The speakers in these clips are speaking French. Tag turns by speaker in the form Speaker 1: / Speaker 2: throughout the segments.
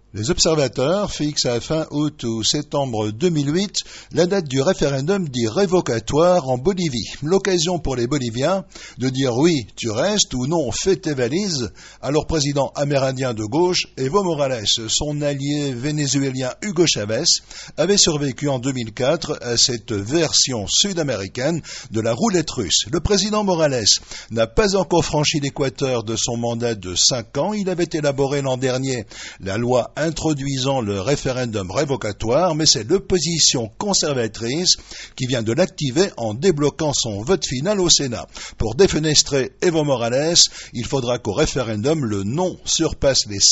Speaker 1: Les observateurs fixent à fin août ou septembre 2008 la date du référendum dit révocatoire en Bolivie. L'occasion pour les Boliviens de dire oui, tu restes ou non, fais tes valises à leur président amérindien de gauche, Evo Morales. Son allié vénézuélien Hugo Chavez avait survécu en 2004 à cette version sud-américaine de la roulette russe. Le président Morales n'a pas encore franchi l'équateur de son mandat de 5 ans. Il avait élaboré l'an dernier la loi introduisant le référendum révocatoire, mais c'est l'opposition conservatrice qui vient de l'activer en débloquant son vote final au Sénat. Pour défenestrer Evo Morales, il faudra qu'au référendum, le non surpasse les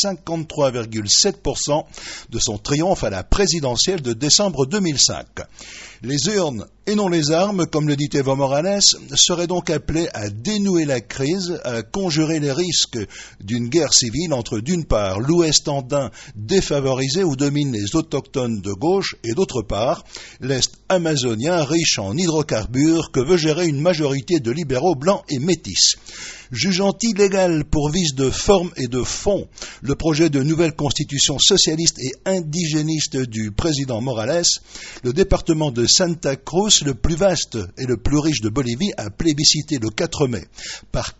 Speaker 1: 53,7% de son triomphe à la présidentielle de décembre 2005. Les urnes et non les armes, comme le dit Evo Morales, seraient donc appelées à dénouer la crise, à conjurer les risques d'une guerre civile entre d'une part l'Ouest andin défavorisé où dominent les autochtones de gauche et d'autre part l'Est amazonien riche en hydrocarbures que veut gérer une majorité de libéraux blancs et métis. Jugeant illégal pour vice de forme et de fond le projet de nouvelle constitution socialiste et indigéniste du président Morales, le département de Santa Cruz, le plus vaste et le plus riche de Bolivie, a plébiscité le 4 mai par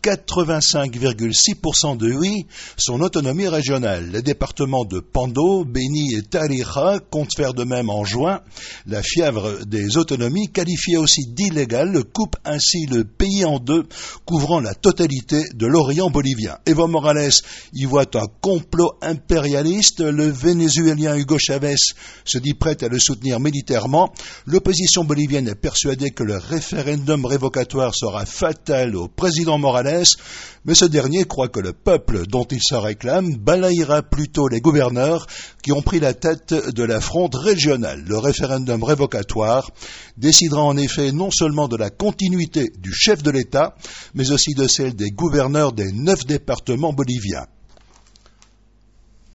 Speaker 1: 85,6% de oui son autonomie régionale. Les départements de Pando, Beni et Tarija comptent faire de même en juin. La fièvre des autonomies, qualifiée aussi d'illégale, coupe ainsi le pays en deux, couvrant la totalité de l'Orient bolivien. Evo Morales y voit un complot impérialiste. Le Vénézuélien Hugo Chavez se dit prêt à le soutenir militairement. L'opposition bolivienne est persuadée que le référendum révocatoire sera fatal au président Morales, mais ce dernier croit que le peuple dont il se réclame balayera plutôt les gouverneurs qui ont pris la tête de la fronde régionale. Le référendum révocatoire décidera en effet non seulement de la continuité du chef de l'État, mais aussi de celle des gouverneurs des 9 départements boliviens.